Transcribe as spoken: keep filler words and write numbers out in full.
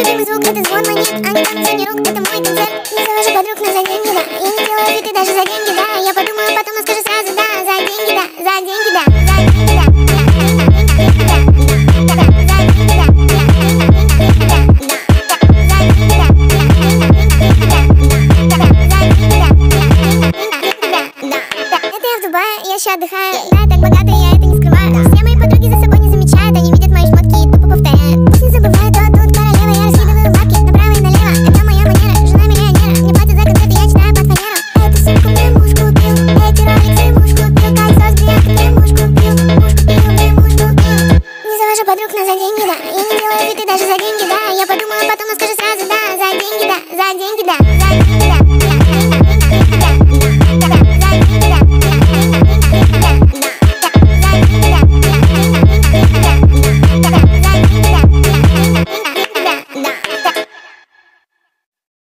Любимый звук — это звон монет, а не танцуй рук, это мой концерт. Не завожу подруг, но за деньги, да. Я не делаю вид и даже за деньги, да. Я подумаю потом и скажу сразу, да. За деньги, да, за деньги, да. За деньги, да. Это я в Дубае, я еще отдыхаю. Да, так богато, я это не скрываю. Все мои подруги за собой не замечают, они видят мои шмотки и тупо повторяют. Пусть не забывают, то тут королева, я раскидываю бабки направо и налево. Это моя манера, жена миллионера. Мне платят за концерты, я читаю под фанеру. Эту сумку мне муж купил, эти роликсы муж купил, кольцо с бриллиантом мне муж купил, муж купил, мне муж купил. Не завожу подруг, но за деньги, да. Я не делаю вид и даже за деньги, да. Я подумаю потом и скажу сразу, да. За деньги, да, за деньги, да.